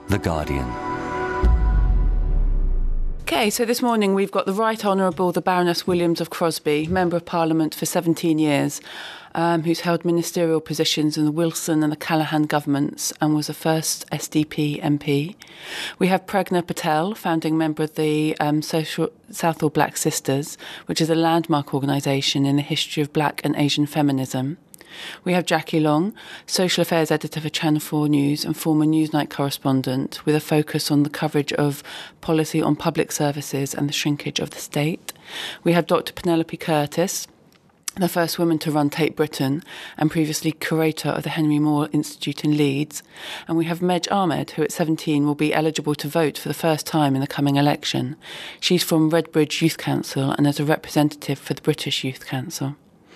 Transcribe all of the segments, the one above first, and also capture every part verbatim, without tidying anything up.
The Guardian. Okay, so this morning we've got the Right Honourable the Baroness Williams of Crosby, Member of Parliament for seventeen years, um, who's held ministerial positions in the Wilson and the Callaghan governments and was the first S D P M P. We have Pragna Patel, founding member of the um, Social Southall Black Sisters, which is a landmark organisation in the history of black and Asian feminism. We have Jackie Long, Social Affairs Editor for Channel four News and former Newsnight correspondent, with a focus on the coverage of policy on public services and the shrinkage of the state. We have Doctor Penelope Curtis, the first woman to run Tate Britain and previously curator of the Henry Moore Institute in Leeds. And we have Mej Ahmed, who at seventeen will be eligible to vote for the first time in the coming election. She's from Redbridge Youth Council and is a representative for the British Youth Council.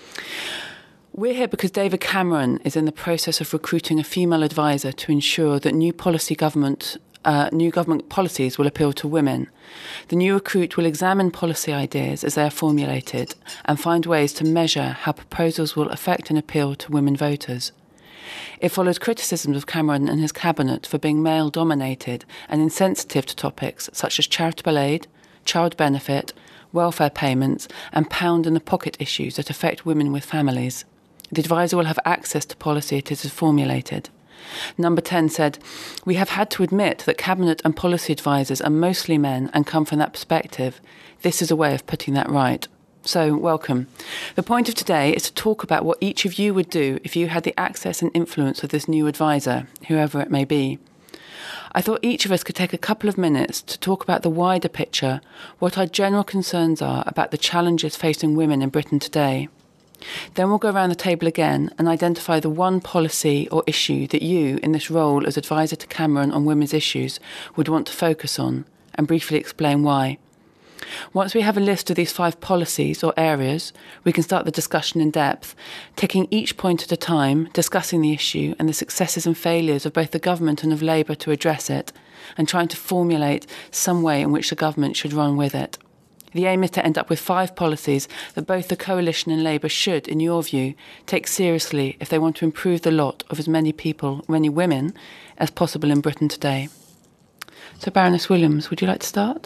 We're here because David Cameron is in the process of recruiting a female advisor to ensure that new policy government, uh, new government policies will appeal to women. The new recruit will examine policy ideas as they are formulated and find ways to measure how proposals will affect and appeal to women voters. It follows criticisms of Cameron and his cabinet for being male-dominated and insensitive to topics such as charitable aid, child benefit, welfare payments and pound-in-the-pocket issues that affect women with families. The advisor will have access to policy it is formulated. Number ten said, "We have had to admit that cabinet and policy advisors are mostly men and come from that perspective. This is a way of putting that right." So, welcome. The point of today is to talk about what each of you would do if you had the access and influence of this new advisor, whoever it may be. I thought each of us could take a couple of minutes to talk about the wider picture, what our general concerns are about the challenges facing women in Britain today. Then we'll go around the table again and identify the one policy or issue that you, in this role as advisor to Cameron on women's issues, would want to focus on, and briefly explain why. Once we have a list of these five policies or areas, we can start the discussion in depth, taking each point at a time, discussing the issue and the successes and failures of both the government and of Labour to address it, and trying to formulate some way in which the government should run with it. The aim is to end up with five policies that both the Coalition and Labour should, in your view, take seriously if they want to improve the lot of as many people, many women, as possible in Britain today. So, Baroness Williams, would you like to start?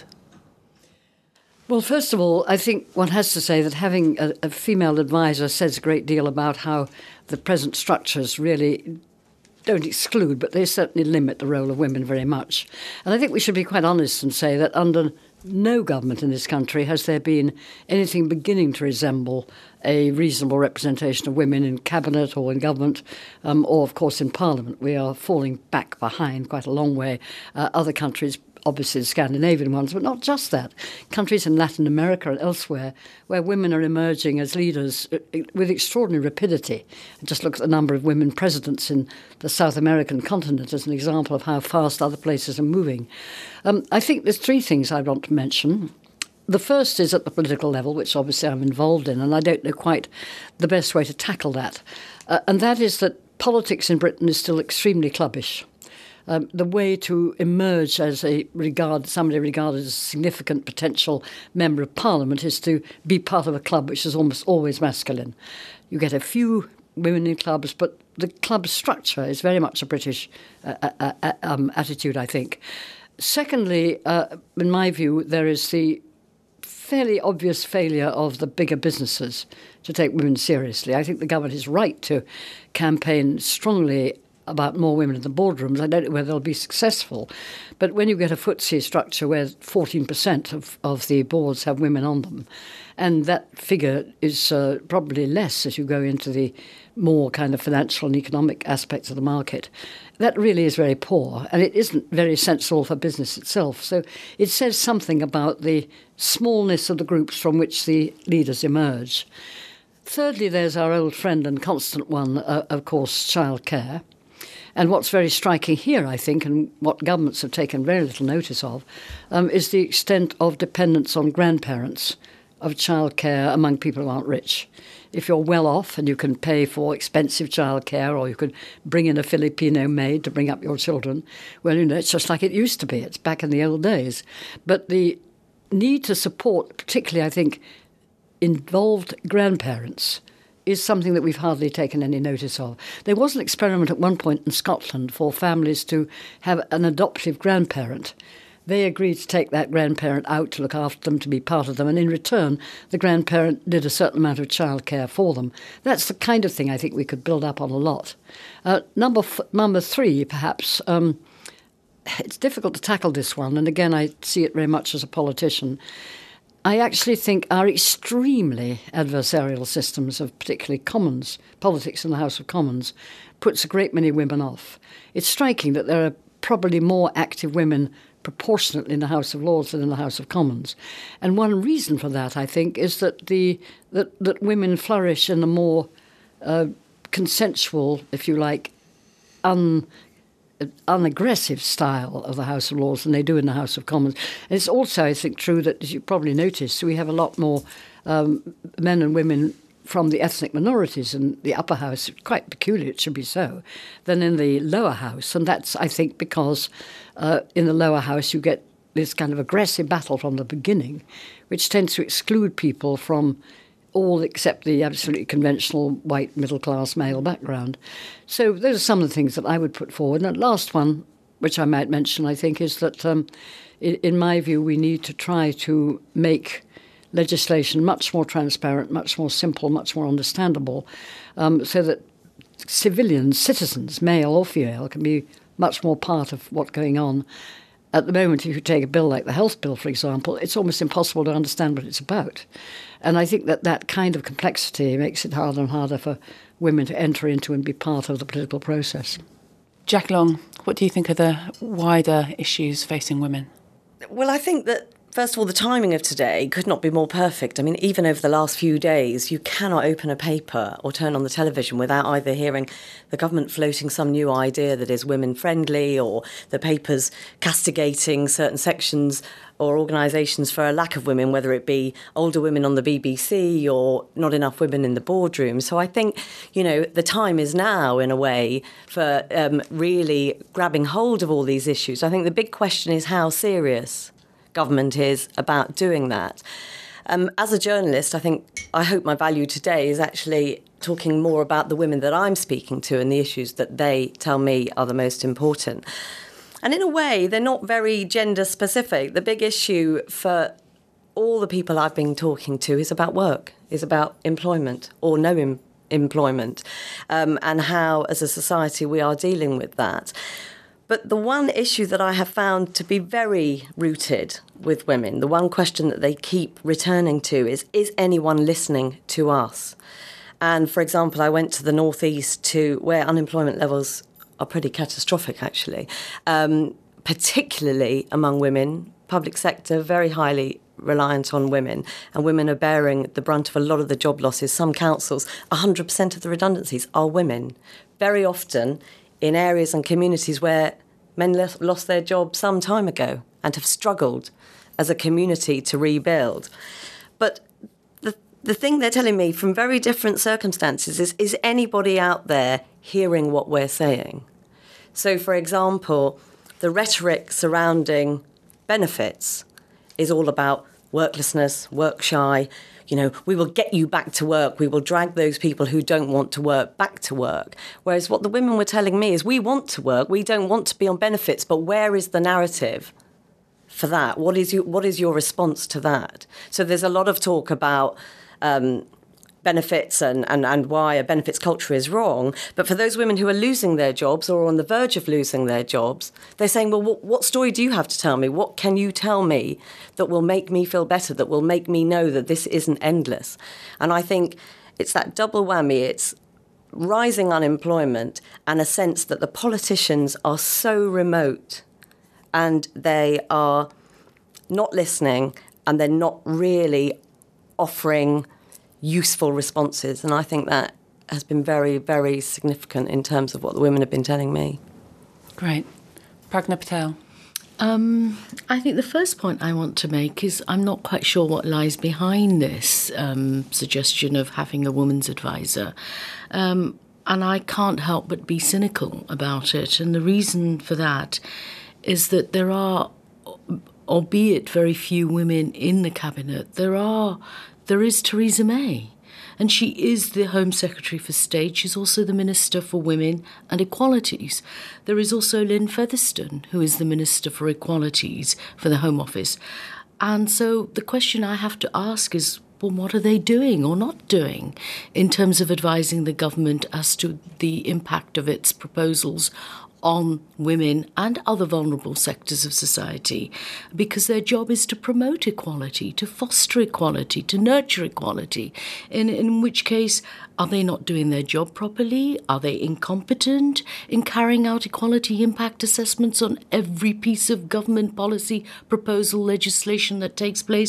Well, first of all, I think one has to say that having a, a female advisor says a great deal about how the present structures really don't exclude, but they certainly limit the role of women very much. And I think we should be quite honest and say that under no government in this country has there been anything beginning to resemble a reasonable representation of women in cabinet or in government, um, or, of course, in parliament. We are falling back behind quite a long way. Uh, other countries, obviously the Scandinavian ones, but not just that. Countries in Latin America and elsewhere where women are emerging as leaders with extraordinary rapidity. Just look at the number of women presidents in the South American continent as an example of how fast other places are moving. Um, I think there's three things I want to mention. The first is at the political level, which obviously I'm involved in, and I don't know quite the best way to tackle that. Uh, and that is that politics in Britain is still extremely clubbish. Um, the way to emerge as a regard somebody regarded as a significant potential member of Parliament is to be part of a club which is almost always masculine. You get a few women in clubs, but the club structure is very much a British uh, uh, uh, um, attitude, I think. Secondly, uh, in my view, there is the fairly obvious failure of the bigger businesses to take women seriously. I think the government is right to campaign strongly about more women in the boardrooms. I don't know whether they'll be successful. But when you get a F T S E structure where fourteen percent of, of the boards have women on them, and that figure is uh, probably less as you go into the more kind of financial and economic aspects of the market, that really is very poor, and it isn't very sensible for business itself. So it says something about the smallness of the groups from which the leaders emerge. Thirdly, there's our old friend and constant one, uh, of course, childcare. And what's very striking here, I think, and what governments have taken very little notice of, um, is the extent of dependence on grandparents of childcare among people who aren't rich. If you're well off and you can pay for expensive childcare, or you can bring in a Filipino maid to bring up your children, well, you know, it's just like it used to be. It's back in the old days. But the need to support, particularly, I think, involved grandparents is something that we've hardly taken any notice of. There was an experiment at one point in Scotland for families to have an adoptive grandparent. They agreed to take that grandparent out to look after them, to be part of them, and in return, the grandparent did a certain amount of childcare for them. That's the kind of thing I think we could build up on a lot. Uh, number f- number three, perhaps, um, it's difficult to tackle this one, and again, I see it very much as a politician. I actually think our extremely adversarial systems of particularly Commons, politics in the House of Commons, puts a great many women off. It's striking that there are probably more active women proportionately in the House of Lords than in the House of Commons. And one reason for that, I think, is that the that, that women flourish in a more uh, consensual, if you like, un, unaggressive style of the House of Lords than they do in the House of Commons. And it's also, I think, true that, as you probably noticed, we have a lot more um, men and women from the ethnic minorities in the upper house, quite peculiar, it should be so, than in the lower house. And that's, I think, because uh, in the lower house you get this kind of aggressive battle from the beginning, which tends to exclude people from all except the absolutely conventional white middle-class male background. So those are some of the things that I would put forward. And the last one, which I might mention, I think, is that, um, in, in my view, we need to try to make legislation much more transparent, much more simple, much more understandable, um, so that civilians, citizens, male or female, can be much more part of what's going on. At the moment, if you take a bill like the health bill, for example, it's almost impossible to understand what it's about. And I think that that kind of complexity makes it harder and harder for women to enter into and be part of the political process. Jack Long, what do you think are the wider issues facing women? Well, I think that, first of all, the timing of today could not be more perfect. I mean, even over the last few days, you cannot open a paper or turn on the television without either hearing the government floating some new idea that is women-friendly, or the papers castigating certain sections or organisations for a lack of women, whether it be older women on the B B C or not enough women in the boardroom. So I think, you know, the time is now, in a way, for um, really grabbing hold of all these issues. I think the big question is how serious government is about doing that. Um, as a journalist, I think, I hope my value today is actually talking more about the women that I'm speaking to and the issues that they tell me are the most important. And in a way, they're not very gender specific. The big issue for all the people I've been talking to is about work, is about employment or no em- employment, um, and how, as a society, we are dealing with that. But the one issue that I have found to be very rooted with women, the one question that they keep returning to is, is anyone listening to us? And, for example, I went to the northeast to where unemployment levels are pretty catastrophic, actually, um, particularly among women. Public sector, very highly reliant on women, and women are bearing the brunt of a lot of the job losses. Some councils, one hundred percent of the redundancies are women, very often in areas and communities where men lost their jobs some time ago and have struggled as a community to rebuild. But the the thing they're telling me from very different circumstances is, is anybody out there hearing what we're saying? So, for example, the rhetoric surrounding benefits is all about worklessness, work shy. You know, we will get you back to work. We will drag those people who don't want to work back to work. Whereas what the women were telling me is, we want to work. We don't want to be on benefits. But where is the narrative for that? What is your, what is your response to that? So there's a lot of talk about um, benefits and, and, and why a benefits culture is wrong. But for those women who are losing their jobs or on the verge of losing their jobs, they're saying, well, what, what story do you have to tell me? What can you tell me that will make me feel better, that will make me know that this isn't endless? And I think it's that double whammy. It's rising unemployment and a sense that the politicians are so remote and they are not listening and they're not really offering useful responses. And I think that has been very, very significant in terms of what the women have been telling me. Great. Pragna Patel. Um, I think the first point I want to make is I'm not quite sure what lies behind this um, suggestion of having a woman's advisor. Um, and I can't help but be cynical about it. And the reason for that is that there are, albeit very few women in the cabinet, there are There is Theresa May. And she is the Home Secretary for State. She's also the Minister for Women and Equalities. There is also Lynn Featherstone, who is the Minister for Equalities for the Home Office. And so the question I have to ask is, well, what are they doing or not doing in terms of advising the government as to the impact of its proposals on women and other vulnerable sectors of society? Because their job is to promote equality, to foster equality, to nurture equality, in, in which case, are they not doing their job properly? Are they incompetent in carrying out equality impact assessments on every piece of government policy, proposal, legislation that takes place?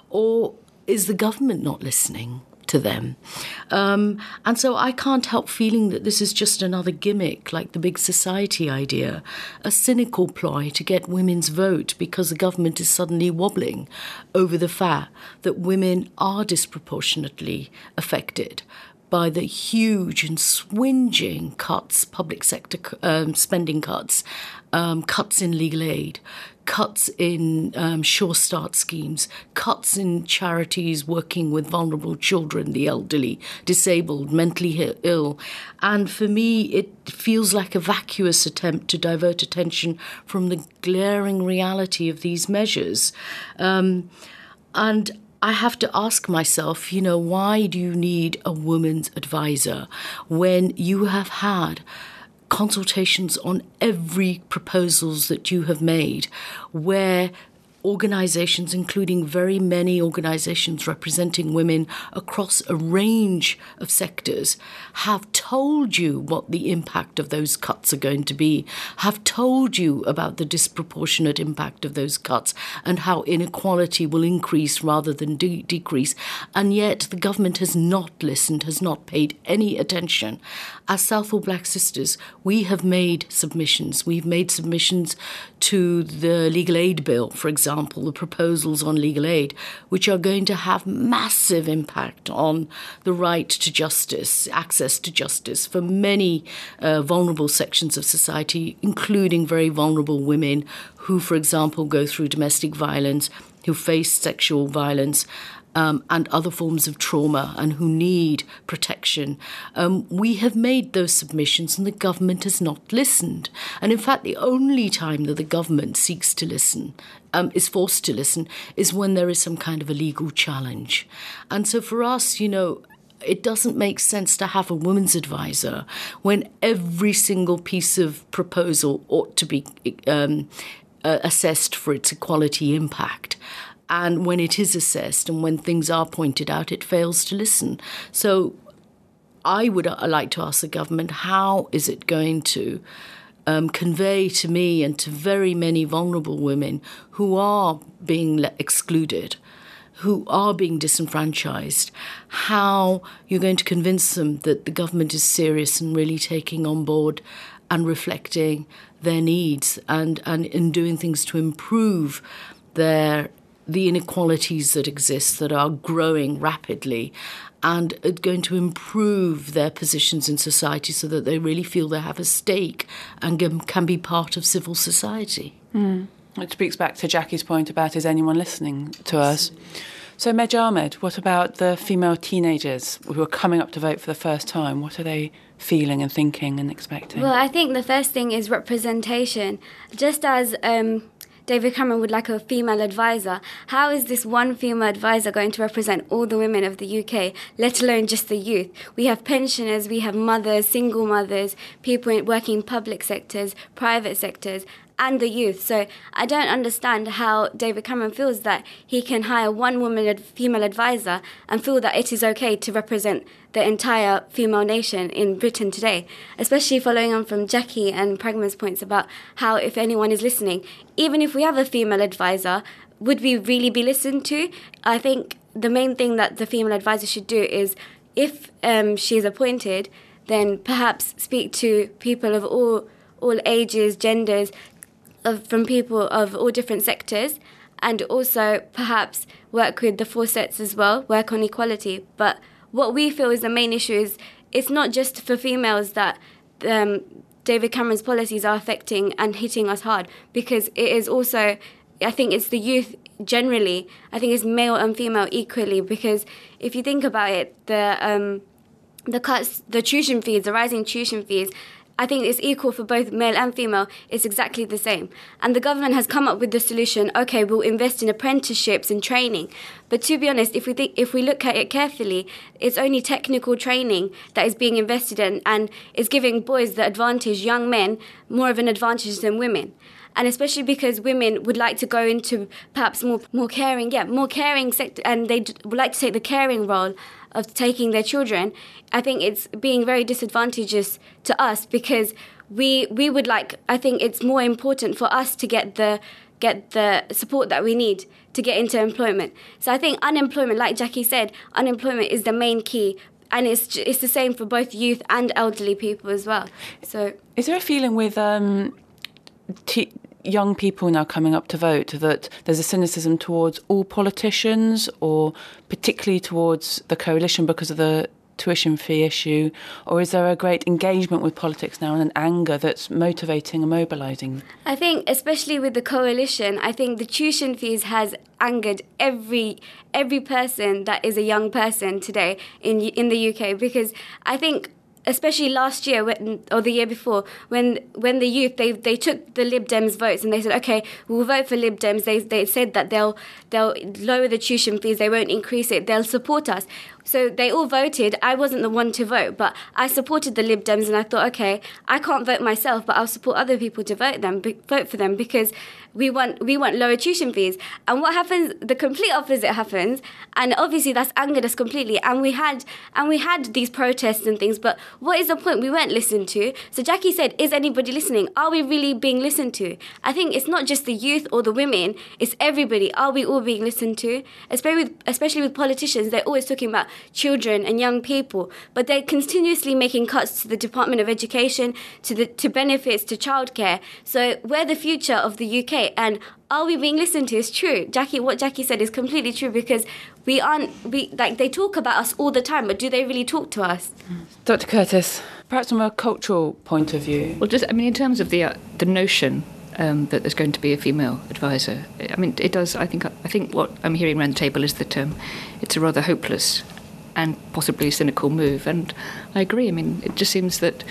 Or is the government not listening to them? Um, and so I can't help feeling that this is just another gimmick, like the big society idea, a cynical ploy to get women's vote because the government is suddenly wobbling over the fact that women are disproportionately affected by the huge and swinging cuts, public sector um, spending cuts, um, cuts in legal aid, cuts in um, Sure Start schemes, cuts in charities working with vulnerable children, the elderly, disabled, mentally ill. And for me, it feels like a vacuous attempt to divert attention from the glaring reality of these measures. Um, and I have to ask myself, you know, why do you need a woman's advisor when you have had consultations on every proposals that you have made, where organisations, including very many organisations representing women across a range of sectors, have told you what the impact of those cuts are going to be, have told you about the disproportionate impact of those cuts and how inequality will increase rather than de- decrease. And yet the government has not listened, has not paid any attention. As Southall Black Sisters, we have made submissions. We've made submissions to the legal aid bill, for example, the proposals on legal aid, which are going to have massive impact on the right to justice, access to justice for many uh, vulnerable sections of society, including very vulnerable women who, for example, go through domestic violence, who face sexual violence, Um, and other forms of trauma and who need protection. Um, we have made those submissions and the government has not listened. And in fact, the only time that the government seeks to listen, um, is forced to listen, is when there is some kind of a legal challenge. And so for us, you know, it doesn't make sense to have a women's advisor when every single piece of proposal ought to be um, uh, assessed for its equality impact. And when it is assessed and when things are pointed out, it fails to listen. So I would like to ask the government, how is it going to um, convey to me and to very many vulnerable women who are being excluded, who are being disenfranchised, how you're going to convince them that the government is serious and really taking on board and reflecting their needs and, and in doing things to improve their the inequalities that exist, that are growing rapidly, and are going to improve their positions in society so that they really feel they have a stake and can be part of civil society. Mm. It speaks back to Jackie's point about, is anyone listening to us? So Mej Ahmed, what about the female teenagers who are coming up to vote for the first time? What are they feeling and thinking and expecting? Well, I think the first thing is representation. Just as Um, David Cameron would like a female advisor, how is this one female advisor going to represent all the women of the U K, let alone just the youth? We have pensioners, we have mothers, single mothers, people working in public sectors, private sectors, and the youth. So I don't understand how David Cameron feels that he can hire one woman ad- female advisor and feel that it is okay to represent the entire female nation in Britain today, especially following on from Jackie and Pragma's points about how, if anyone is listening, even if we have a female advisor, would we really be listened to? I think the main thing that the female advisor should do is, if um, she is appointed, then perhaps speak to people of all all ages, genders, of, from people of all different sectors, and also perhaps work with the four sets as well, work on equality. But what we feel is the main issue is it's not just for females that um, David Cameron's policies are affecting and hitting us hard, because it is also I think it's the youth generally. I think it's male and female equally, because if you think about it, the um, the cuts, the tuition fees, the rising tuition fees, I think it's equal for both male and female. It's exactly the same. And the government has come up with the solution, okay, we'll invest in apprenticeships and training. But to be honest, if we think, if we look at it carefully, it's only technical training that is being invested in, and is giving boys the advantage, young men, more of an advantage than women. And especially because women would like to go into perhaps more more caring, yeah, more caring sector, and they d- would like to take the caring role of taking their children. I think it's being very disadvantageous to us, because we we would like, I think it's more important for us to get the get the support that we need to get into employment. So I think unemployment, like Jackie said, unemployment is the main key. And it's it's the same for both youth and elderly people as well. So, is there a feeling with um, t- young people now coming up to vote that there's a cynicism towards all politicians, or particularly towards the coalition because of the tuition fee issue? Or is there a great engagement with politics now and an anger that's motivating and mobilising? I think, especially with the coalition, I think the tuition fees has angered every every person that is a young person today in in the U K, because I think, especially last year when, or the year before, when when the youth, they they took the Lib Dems votes and they said, okay, we'll vote for Lib Dems. They they said that they'll they'll lower the tuition fees, they won't increase it, they'll support us. So they all voted. I wasn't the one to vote, but I supported the Lib Dems, and I thought, okay, I can't vote myself, but I'll support other people to vote them, vote for them, because we want we want lower tuition fees. And what happens? The complete opposite happens, and obviously that's angered us completely. And we had and we had these protests and things, but what is the point? We weren't listened to. So Jackie said, is anybody listening? Are we really being listened to? I think it's not just the youth or the women, it's everybody. Are we all being listened to? Especially with, especially with politicians, they're always talking about children and young people, but they're continuously making cuts to the Department of Education, to the to benefits, to childcare. So we're the future of the U K, and are we being listened to? It's true. Jackie, what Jackie said is completely true, because we aren't, we like they talk about us all the time, but do they really talk to us? Doctor Curtis, perhaps from a cultural point of view. Well, just I mean, in terms of the uh, the notion um, that there's going to be a female advisor, I mean, it does. I think I think what I'm hearing around the table is that um, it's a rather hopeless and possibly cynical move, and I agree. I mean, it just seems that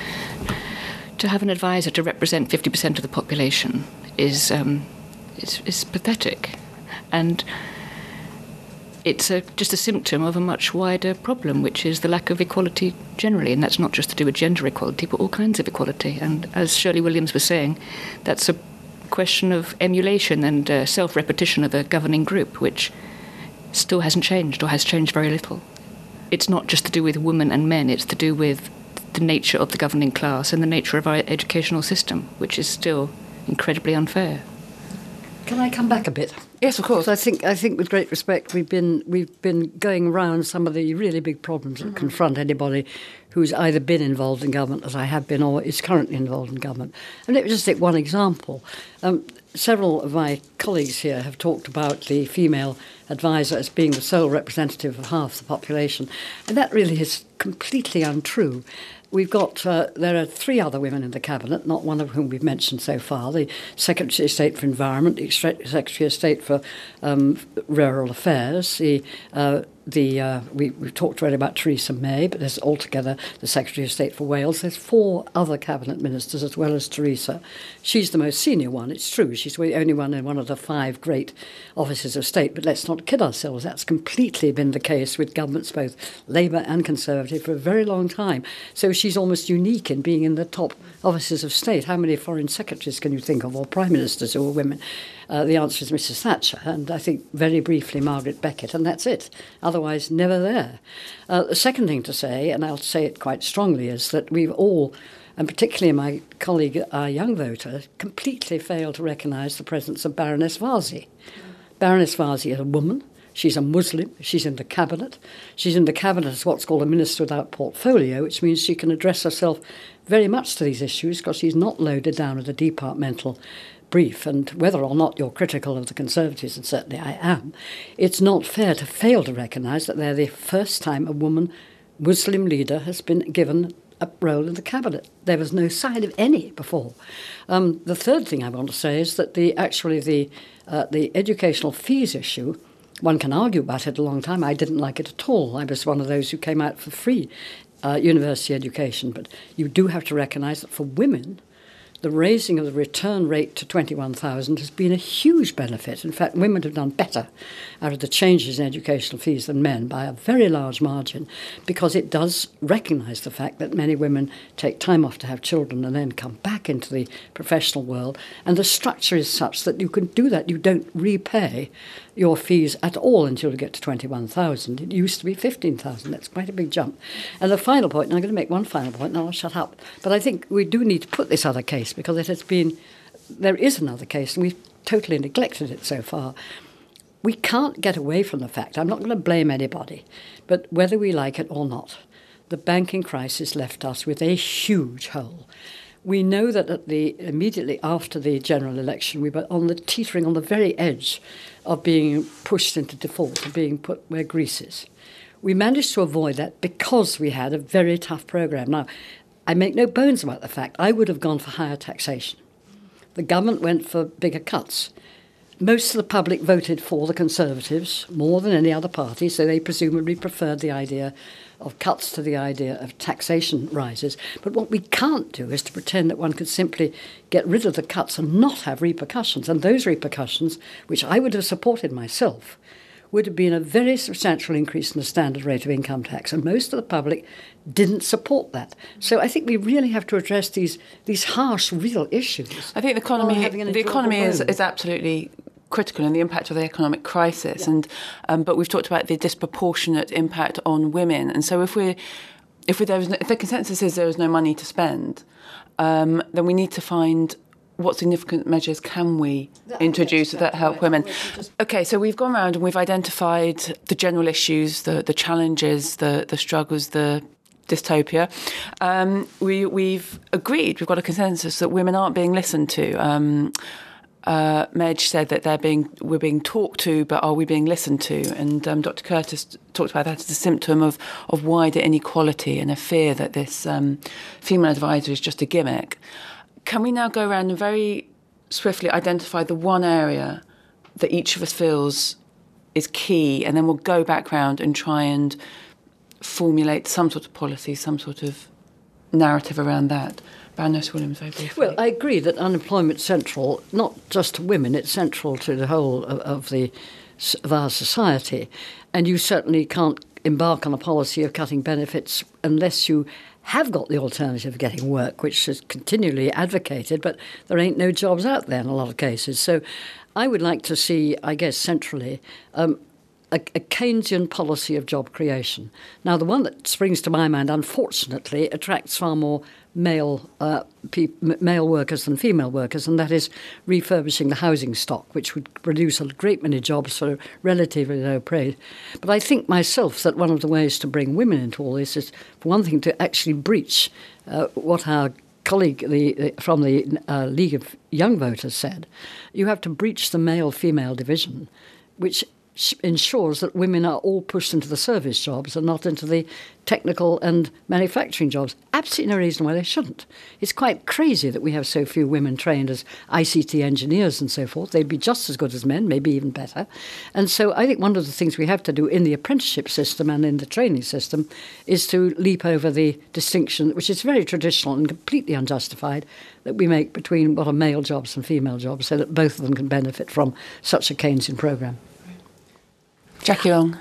to have an advisor to represent fifty percent of the population is um, is, is pathetic, and it's a, just a symptom of a much wider problem, which is the lack of equality generally, and that's not just to do with gender equality, but all kinds of equality. And as Shirley Williams was saying, that's a question of emulation and uh, self-repetition of a governing group, which still hasn't changed, or has changed very little. It's not just to do with women and men, it's to do with the nature of the governing class and the nature of our educational system, which is still incredibly unfair. Can I come back a bit? Yes, of course. I think, I think, with great respect, we've been we've been going around some of the really big problems that mm-hmm. confront anybody who's either been involved in government, as I have been, or is currently involved in government. And let me just take one example. Um, several of my colleagues here have talked about the female advisor as being the sole representative of half the population, and that really is completely untrue. We've got, uh, there are three other women in the Cabinet, not one of whom we've mentioned so far, the Secretary of State for Environment, the Secretary of State for um, Rural Affairs, the uh, the uh, we, we've talked already about Theresa May, but there's altogether the Secretary of State for Wales. There's four other cabinet ministers as well as Theresa. She's the most senior one, it's true. She's the only one in one of the five great offices of state, but let's not kid ourselves. That's completely been the case with governments, both Labour and Conservative, for a very long time. So she's almost unique in being in the top offices of state. How many foreign secretaries can you think of, or prime ministers who are women? Uh, the answer is Missus Thatcher, and I think very briefly Margaret Beckett, and that's it. Otherwise, never there. Uh, the second thing to say, and I'll say it quite strongly, is that we've all, and particularly my colleague, our young voter, completely failed to recognise the presence of Baroness Varzi. Baroness Varzi is a woman. She's a Muslim. She's in the cabinet. She's in the cabinet as what's called a minister without portfolio, which means she can address herself very much to these issues because she's not loaded down with a departmental brief. And whether or not you're critical of the Conservatives, and certainly I am, it's not fair to fail to recognise that they're the first time a woman Muslim leader has been given a role in the cabinet. There was no sign of any before. Um, the third thing I want to say is that the actually the uh, the educational fees issue, one can argue about it a long time. I didn't like it at all. I was one of those who came out for free uh, university education. But you do have to recognise that for women, the raising of the return rate to twenty-one thousand has been a huge benefit. In fact, women have done better out of the changes in educational fees than men by a very large margin, because it does recognise the fact that many women take time off to have children and then come back into the professional world. And the structure is such that you can do that. You don't repay your fees at all until you get to twenty-one thousand. It used to be fifteen thousand. That's quite a big jump. And the final point, and I'm going to make one final point, and I'll shut up, but I think we do need to put this other case, because it has been, there is another case, and we've totally neglected it so far. We can't get away from the fact, I'm not going to blame anybody, but whether we like it or not, the banking crisis left us with a huge hole. We know that at the immediately after the general election, we were on the teetering on the very edge of being pushed into default, of being put where Greece is. We managed to avoid that because we had a very tough programme. Now, I make no bones about the fact I would have gone for higher taxation. The government went for bigger cuts. Most of the public voted for the Conservatives more than any other party, so they presumably preferred the idea of cuts to the idea of taxation rises. But what we can't do is to pretend that one could simply get rid of the cuts and not have repercussions. And those repercussions, which I would have supported myself, would have been a very substantial increase in the standard rate of income tax. And most of the public didn't support that. So I think we really have to address these these harsh, real issues. I think the economy, the economy is, is absolutely critical in the impact of the economic crisis, yeah. and um, but we've talked about the disproportionate impact on women. And so if we, if we, there is no, if the consensus is there is no money to spend, um, then we need to find what significant measures can we that introduce that help women. Okay, so we've gone around and we've identified the general issues, the the challenges, the the struggles, the dystopia. Um, we we've agreed, we've got a consensus that women aren't being listened to. Um, Uh, Medj said that they're being we're being talked to, but are we being listened to? And um, Doctor Curtis talked about that as a symptom of, of wider inequality and a fear that this um, female advisor is just a gimmick. Can we now go around and very swiftly identify the one area that each of us feels is key, and then we'll go back round and try and formulate some sort of policy, some sort of narrative around that? Baroness Williams, very briefly. Well, I agree that unemployment's central, not just to women, it's central to the whole of, of the of our society. And you certainly can't embark on a policy of cutting benefits unless you have got the alternative of getting work, which is continually advocated, but there ain't no jobs out there in a lot of cases. So I would like to see, I guess, centrally, um, a, a Keynesian policy of job creation. Now, the one that springs to my mind, unfortunately, attracts far more male uh, pe- male workers than female workers, and that is refurbishing the housing stock, which would produce a great many jobs for relatively low pay. But I think myself that one of the ways to bring women into all this is, for one thing, to actually breach uh, what our colleague the, the, from the uh, League of Young Voters said. You have to breach the male-female division, which ensures that women are all pushed into the service jobs and not into the technical and manufacturing jobs. Absolutely no reason why they shouldn't. It's quite crazy that we have so few women trained as I C T engineers and so forth. They'd be just as good as men, maybe even better. And so I think one of the things we have to do in the apprenticeship system and in the training system is to leap over the distinction, which is very traditional and completely unjustified, that we make between what are male jobs and female jobs, so that both of them can benefit from such a Keynesian programme. Jackie Long.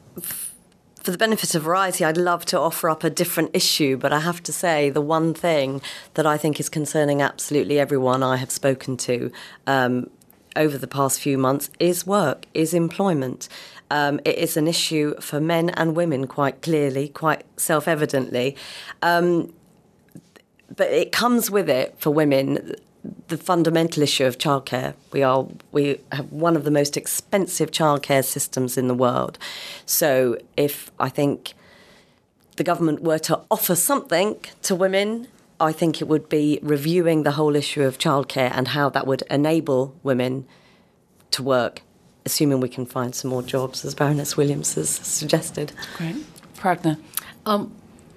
For the benefit of variety, I'd love to offer up a different issue, but I have to say the one thing that I think is concerning absolutely everyone I have spoken to um, over the past few months is work, is employment. Um, it is an issue for men and women quite clearly, quite self-evidently. Um, but it comes with it for women the fundamental issue of childcare. We are we have one of the most expensive childcare systems in the world. So if I think the government were to offer something to women, I think it would be reviewing the whole issue of childcare and how that would enable women to work, assuming we can find some more jobs, as Baroness Williams has suggested. Great. Pragna. Um,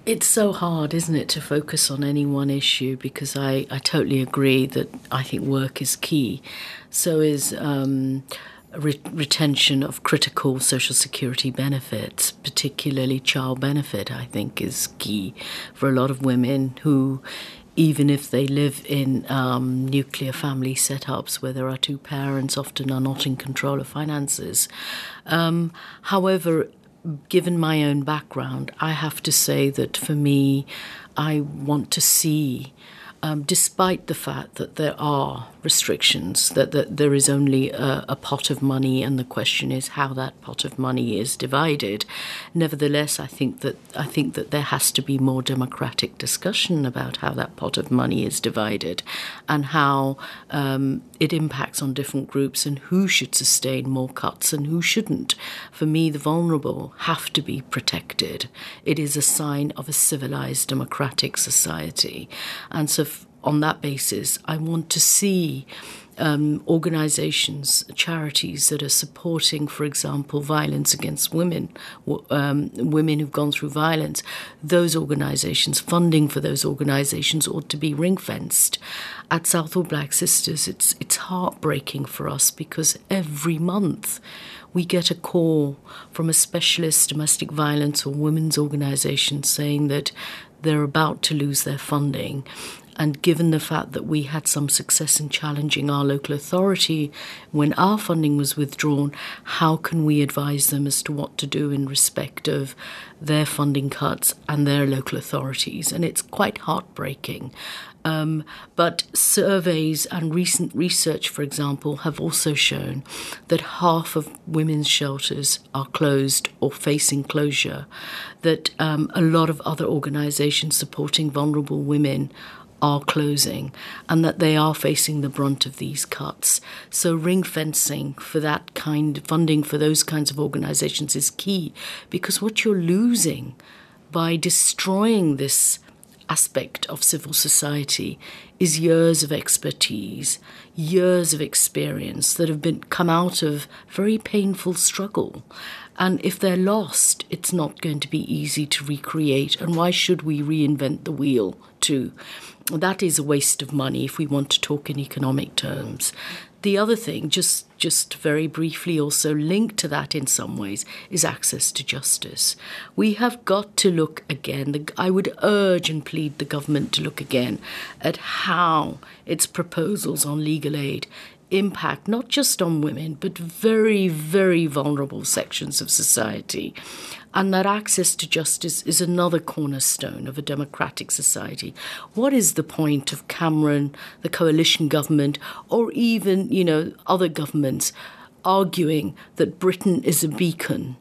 It's so hard, isn't it, to focus on any one issue, because I, I totally agree that I think work is key. So is um, re- retention of critical social security benefits, particularly child benefit, I think is key for a lot of women who, even if they live in um, nuclear family setups where there are two parents, often are not in control of finances. Um, however, given my own background, I have to say that for me, I want to see, um, despite the fact that there are restrictions, that, that there is only a, a pot of money, and the question is how that pot of money is divided. Nevertheless, I think that I think that there has to be more democratic discussion about how that pot of money is divided, and how um, it impacts on different groups, and who should sustain more cuts and who shouldn't. For me, the vulnerable have to be protected. It is a sign of a civilized democratic society, and so f- on that basis, I want to see um, organisations, charities that are supporting, for example, violence against women, um, women who've gone through violence. Those organisations, funding for those organisations ought to be ring-fenced. At Southall Black Sisters, it's it's heartbreaking for us, because every month we get a call from a specialist domestic violence or women's organisation saying that they're about to lose their funding. And given the fact that we had some success in challenging our local authority when our funding was withdrawn, how can we advise them as to what to do in respect of their funding cuts and their local authorities? And it's quite heartbreaking. Um, but surveys and recent research, for example, have also shown that half of women's shelters are closed or facing closure, that um, a lot of other organisations supporting vulnerable women are closing, and that they are facing the brunt of these cuts. So ring fencing for that kind of funding for those kinds of organisations is key, because what you're losing by destroying this aspect of civil society is years of expertise, years of experience that have been come out of very painful struggle. And if they're lost, it's not going to be easy to recreate. And why should we reinvent the wheel too? That is a waste of money if we want to talk in economic terms. The other thing, just, just very briefly also linked to that in some ways, is access to justice. We have got to look again, I would urge and plead the government to look again at how its proposals on legal aid impact not just on women, but very, very vulnerable sections of society. And that access to justice is another cornerstone of a democratic society. What is the point of Cameron, the coalition government, or even, you know, other governments arguing that Britain is a beacon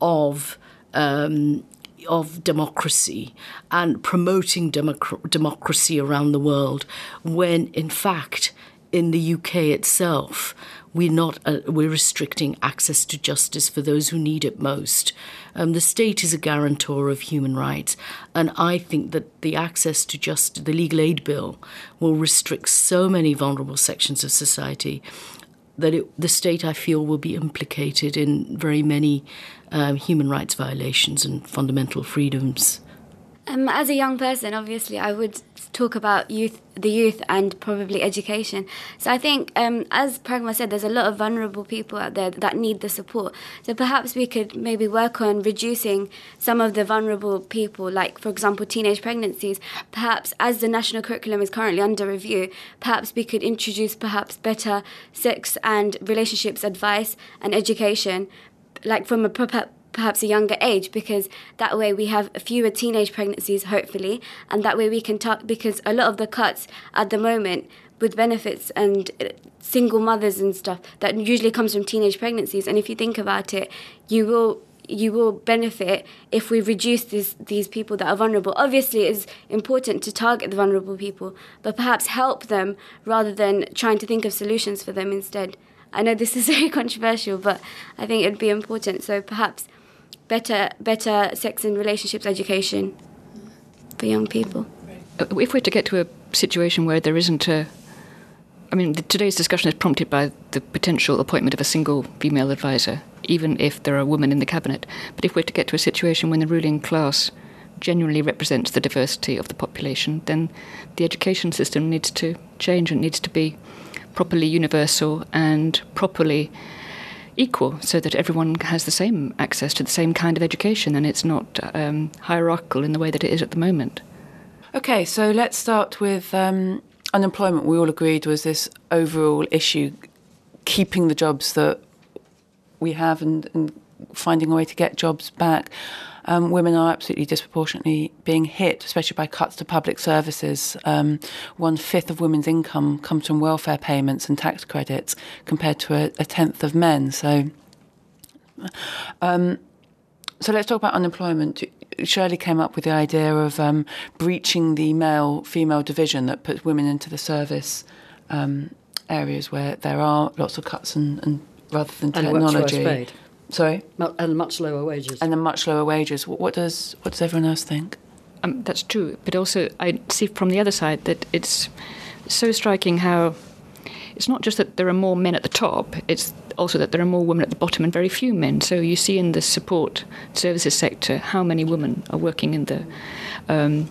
of um, of democracy and promoting democ- democracy around the world, when in fact in the U K itself, we're not uh, we're restricting access to justice for those who need it most. Um, the state is a guarantor of human rights, and I think that the access to just the legal aid bill will restrict so many vulnerable sections of society that it, the state, I feel, will be implicated in very many um, human rights violations and fundamental freedoms. Um, as a young person, obviously, I would talk about youth, the youth, and probably education. So I think, um, as Pragma said, there's a lot of vulnerable people out there that need the support. So perhaps we could maybe work on reducing some of the vulnerable people, like, for example, teenage pregnancies. Perhaps, as the national curriculum is currently under review, perhaps we could introduce perhaps better sex and relationships advice and education, like from a proper perhaps a younger age, because that way we have fewer teenage pregnancies, hopefully, and that way we can talk, because a lot of the cuts at the moment with benefits and single mothers and stuff, that usually comes from teenage pregnancies. And if you think about it, you will you will benefit if we reduce this, these people that are vulnerable. Obviously, it's important to target the vulnerable people, but perhaps help them rather than trying to think of solutions for them instead. I know this is very controversial, but I think it would be important. So perhaps better better sex and relationships education for young people. If we're to get to a situation where there isn't a... I mean, the, today's discussion is prompted by the potential appointment of a single female advisor, even if there are women in the cabinet. But if we're to get to a situation when the ruling class genuinely represents the diversity of the population, then the education system needs to change and needs to be properly universal and properly equal, so that everyone has the same access to the same kind of education, and it's not um, hierarchical in the way that it is at the moment. Okay, so let's start with um, unemployment. We all agreed was this overall issue, keeping the jobs that we have and, and finding a way to get jobs back. Um, women are absolutely disproportionately being hit, especially by cuts to public services. Um, one fifth of women's income comes from welfare payments and tax credits, compared to a, a tenth of men. So, um, so let's talk about unemployment. Shirley came up with the idea of um, breaching the male-female division that puts women into the service um, areas where there are lots of cuts and, and rather than and technology. much worse paid. Sorry? And much lower wages. And then much lower wages. What, what does what does everyone else think? Um, that's true, but also I see from the other side that it's so striking how it's not just that there are more men at the top, it's also that there are more women at the bottom and very few men. So you see in the support services sector how many women are working in the um,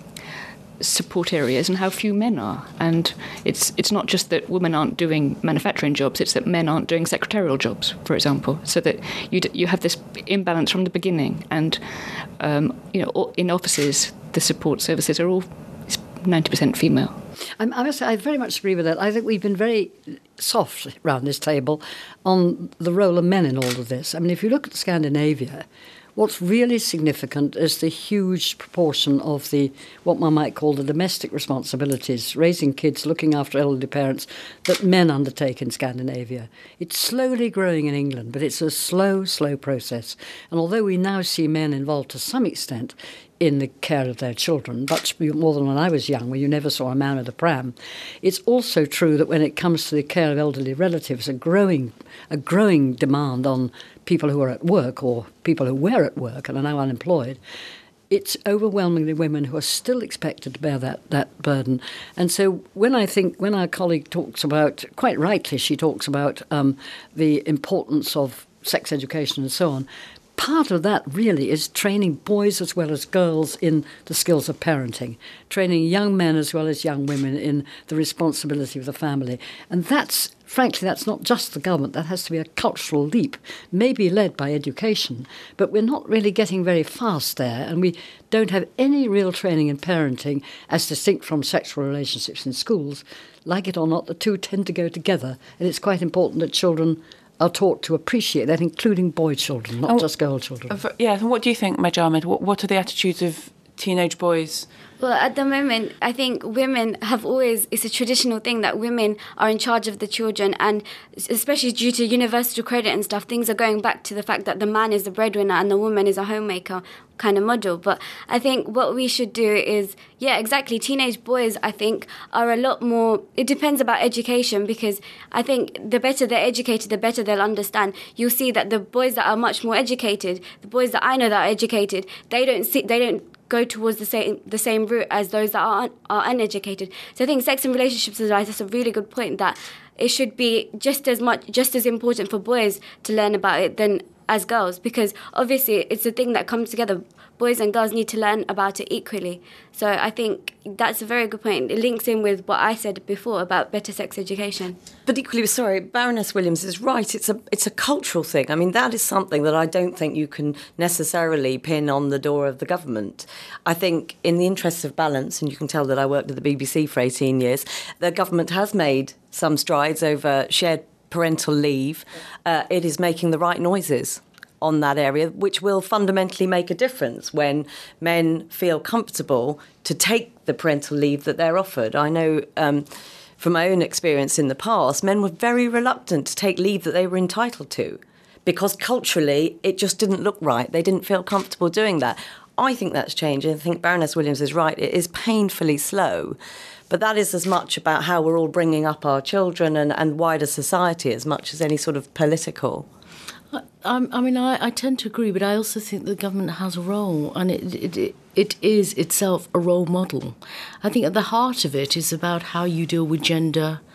support areas and how few men are. And it's it's not just that women aren't doing manufacturing jobs, it's that men aren't doing secretarial jobs, for example. So that you d- you have this imbalance from the beginning. And um, you know, in offices, the support services are all ninety percent female. I must say, I very much agree with that. I think we've been very soft around this table on the role of men in all of this. I mean, if you look at Scandinavia, what's really significant is the huge proportion of the, what one might call the domestic responsibilities, raising kids, looking after elderly parents, that men undertake in Scandinavia. It's slowly growing in England, but it's a slow, slow process. And although we now see men involved to some extent in the care of their children, much more than when I was young, when you never saw a man with a pram, it's also true that when it comes to the care of elderly relatives, a growing, a growing demand on people who are at work or people who were at work and are now unemployed, it's overwhelmingly women who are still expected to bear that, that burden. And so when I think, when our colleague talks about, quite rightly, she talks about um, the importance of sex education and so on, part of that really is training boys as well as girls in the skills of parenting, training young men as well as young women in the responsibility of the family. And that's, frankly, that's not just the government. That has to be a cultural leap, maybe led by education. But we're not really getting very fast there, and we don't have any real training in parenting as distinct from sexual relationships in schools. Like it or not, the two tend to go together, and it's quite important that children are taught to appreciate that, including boy children, not oh, just girl children. Uh, yeah, and what do you think, Maj Ahmed? What, what are the attitudes of teenage boys? Well, at the moment, I think women have always, it's a traditional thing that women are in charge of the children, and especially due to universal credit and stuff, things are going back to the fact that the man is the breadwinner and the woman is a homemaker kind of model. But I think what we should do is, yeah, exactly, teenage boys, I think, are a lot more, it depends about education, because I think the better they're educated, the better they'll understand. You'll see that the boys that are much more educated, the boys that I know that are educated, they don't see, they don't go towards the same the same route as those that are un, are uneducated. So I think sex and relationships advice, that's a really good point, that it should be just as much, just as important for boys to learn about it than as girls, because obviously it's a thing that comes together. Boys and girls need to learn about it equally. So I think that's a very good point. It links in with what I said before about better sex education. But equally, sorry, Baroness Williams is right. It's a it's a cultural thing. I mean, that is something that I don't think you can necessarily pin on the door of the government. I think in the interests of balance, and you can tell that I worked at the B B C for eighteen years, the government has made some strides over shared parental leave. Uh, it is making the right noises on that area, which will fundamentally make a difference when men feel comfortable to take the parental leave that they're offered. I know um, from my own experience in the past, men were very reluctant to take leave that they were entitled to because culturally it just didn't look right. They didn't feel comfortable doing that. I think that's changed. I think Baroness Williams is right. It is painfully slow. But that is as much about how we're all bringing up our children and, and wider society as much as any sort of political. I, I mean, I, I tend to agree, but I also think the government has a role, and it, it, it, it is itself a role model. I think at the heart of it is about how you deal with gender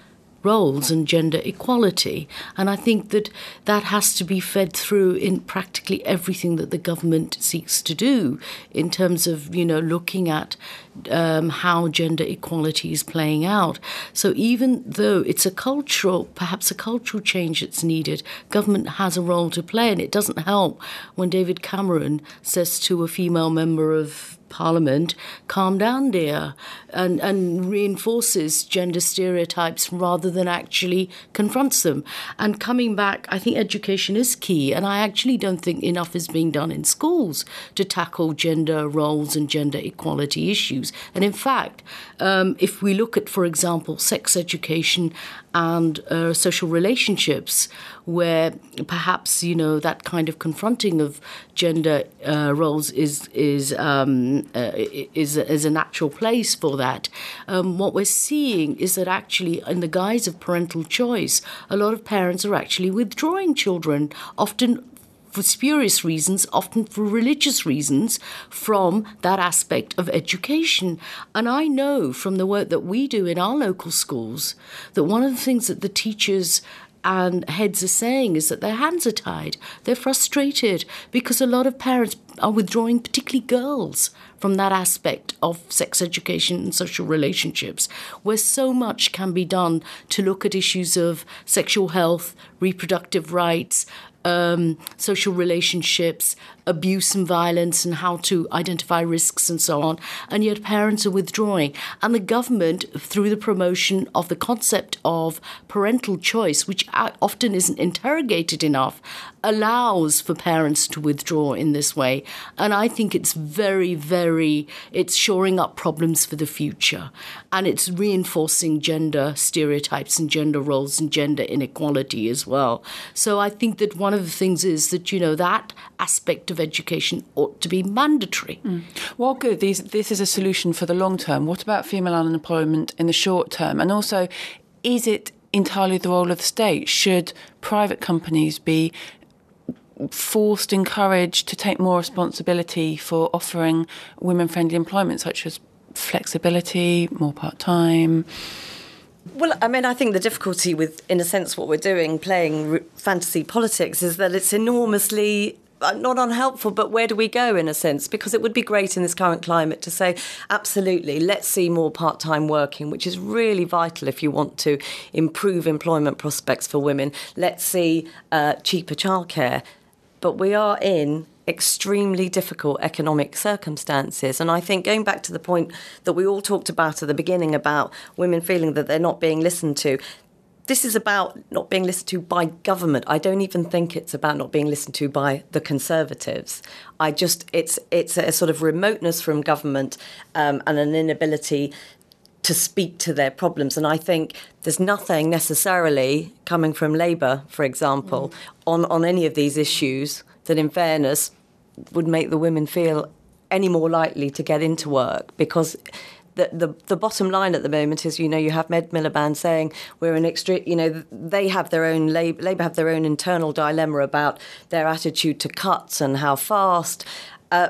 roles and gender equality. And I think that that has to be fed through in practically everything that the government seeks to do in terms of, you know, looking at um, how gender equality is playing out. So even though it's a cultural, perhaps a cultural change that's needed, government has a role to play, and it doesn't help when David Cameron says to a female member of Parliament, calm down, dear, and, and reinforces gender stereotypes rather than actually confronts them. And coming back, I think education is key, and I actually don't think enough is being done in schools to tackle gender roles and gender equality issues. And in fact, um, if we look at, for example, sex education and uh, social relationships, where perhaps, you know, that kind of confronting of gender uh, roles is is um, uh, is is a natural place for that. Um, what we're seeing is that actually, in the guise of parental choice, a lot of parents are actually withdrawing children, often for spurious reasons, often for religious reasons, from that aspect of education. And I know from the work that we do in our local schools that one of the things that the teachers and heads are saying is that their hands are tied. They're frustrated because a lot of parents are withdrawing, particularly girls, from that aspect of sex education and social relationships, where so much can be done to look at issues of sexual health, reproductive rights, Um, social relationships, abuse and violence, and how to identify risks and so on. And yet parents are withdrawing. And the government, through the promotion of the concept of parental choice, which often isn't interrogated enough, allows for parents to withdraw in this way. And I think it's very, very, it's shoring up problems for the future. And it's reinforcing gender stereotypes and gender roles and gender inequality as well. So I think that one of the things is that, you know, that aspect of education ought to be mandatory. Mm. Well, good. These, this is a solution for the long term. What about female unemployment in the short term? And also, is it entirely the role of the state? Should private companies be forced, encouraged to take more responsibility for offering women-friendly employment, such as flexibility, more part-time? Well, I mean, I think the difficulty with, in a sense, what we're doing, playing r- fantasy politics, is that it's enormously, uh, not unhelpful, but where do we go, in a sense? Because it would be great in this current climate to say, absolutely, let's see more part-time working, which is really vital if you want to improve employment prospects for women. Let's see uh, cheaper childcare. But we are in extremely difficult economic circumstances. And I think going back to the point that we all talked about at the beginning about women feeling that they're not being listened to, this is about not being listened to by government. I don't even think it's about not being listened to by the Conservatives. I just, it's it's a sort of remoteness from government um, and an inability to speak to their problems. And I think there's nothing necessarily coming from Labour, for example, mm. on, on any of these issues that, in fairness, would make the women feel any more likely to get into work. Because the the, the bottom line at the moment is, you know, you have Med Miliband saying we're an extreme, you know, they have their own, Labour, Labour have their own internal dilemma about their attitude to cuts and how fast. Uh,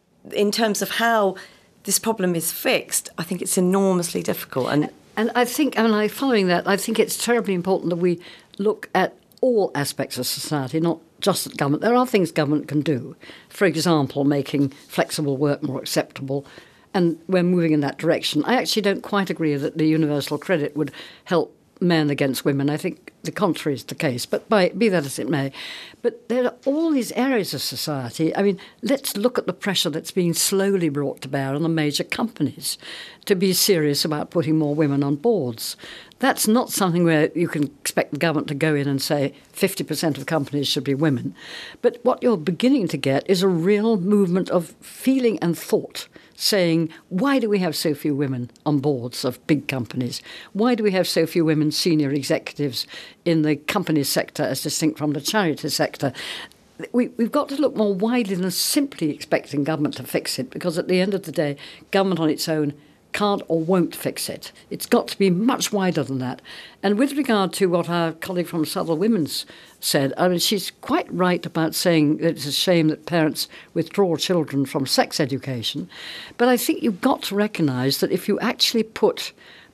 in terms of how this problem is fixed, I think it's enormously difficult. And and I think, and I following that, I think it's terribly important that we look at all aspects of society, not just at government. There are things government can do. For example, making flexible work more acceptable. And we're moving in that direction. I actually don't quite agree that the universal credit would help men against women. I think the contrary is the case, but by, be that as it may. But there are all these areas of society. I mean, let's look at the pressure that's being slowly brought to bear on the major companies to be serious about putting more women on boards. That's not something where you can expect the government to go in and say fifty percent of companies should be women. But what you're beginning to get is a real movement of feeling and thought, saying, why do we have so few women on boards of big companies? Why do we have so few women senior executives in the company sector as distinct from the charity sector? We, we've got to look more widely than simply expecting government to fix it, because at the end of the day, government on its own can't or won't fix it. It's got to be much wider than that. And with regard to what our colleague from Southern Women's said, I mean, she's quite right about saying that it's a shame that parents withdraw children from sex education. But I think you've got to recognise that if you actually put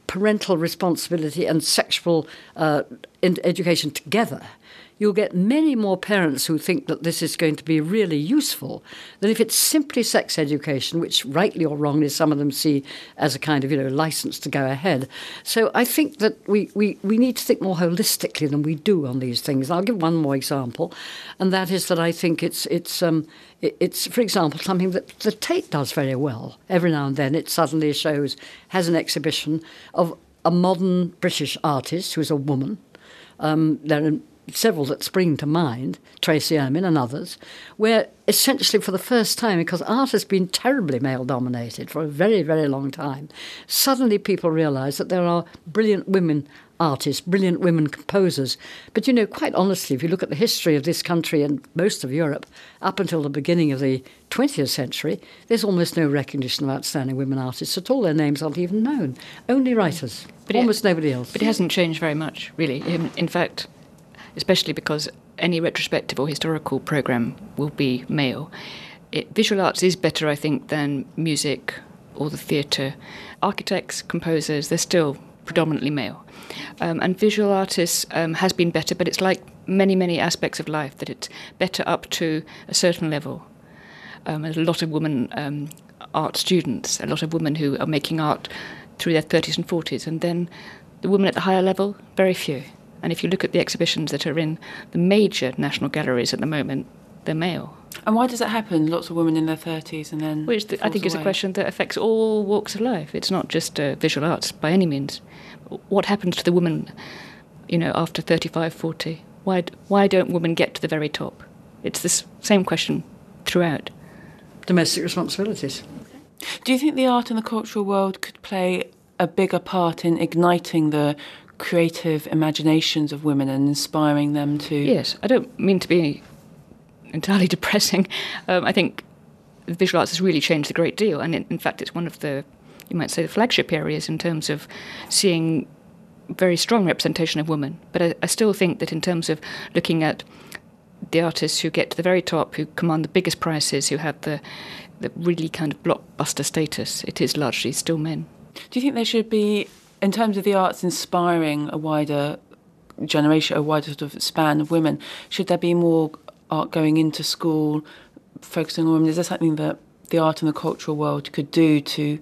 parental responsibility and sexual uh, education together, you'll get many more parents who think that this is going to be really useful than if it's simply sex education, which rightly or wrongly some of them see as a kind of, you know, license to go ahead. So I think that we, we, we need to think more holistically than we do on these things. I'll give one more example, and that is that I think it's, it's, um, it, it's for example, something that the Tate does very well. Every now and then it suddenly shows, has an exhibition of a modern British artist who is a woman. Um, there are several that spring to mind, Tracy Emin and others, where essentially for the first time, because art has been terribly male-dominated for a very, very long time, suddenly people realise that there are brilliant women artists, brilliant women composers. But, you know, quite honestly, if you look at the history of this country and most of Europe, up until the beginning of the twentieth century, there's almost no recognition of outstanding women artists at all. Their names aren't even known. Only writers, but almost it, nobody else. But it hasn't changed very much, really. In, in fact, especially because any retrospective or historical programme will be male. It, visual arts is better, I think, than music or the theatre. Architects, composers, they're still predominantly male. Um, and visual artists um, has been better, but it's like many, many aspects of life, that it's better up to a certain level. Um, there's a lot of women um, art students, a lot of women who are making art through their thirties and forties, and then the women at the higher level, very few. And if you look at the exhibitions that are in the major national galleries at the moment, they're male. And why does that happen? Lots of women in their thirties and then Which the, I think away. is a question that affects all walks of life. It's not just uh, visual arts by any means. What happens to the woman, you know, after thirty-five, forty? Why, why don't women get to the very top? It's the same question throughout. Domestic responsibilities. Do you think the art and the cultural world could play a bigger part in igniting the creative imaginations of women and inspiring them to... Yes, I don't mean to be entirely depressing. Um, I think visual arts has really changed a great deal, and in, in fact it's one of the, you might say, the flagship areas in terms of seeing very strong representation of women. But I, I still think that in terms of looking at the artists who get to the very top, who command the biggest prices, who have the, the really kind of blockbuster status, it is largely still men. Do you think there should be, in terms of the arts inspiring a wider generation, a wider sort of span of women, should there be more art going into school, focusing on women? Is there something that the art and the cultural world could do to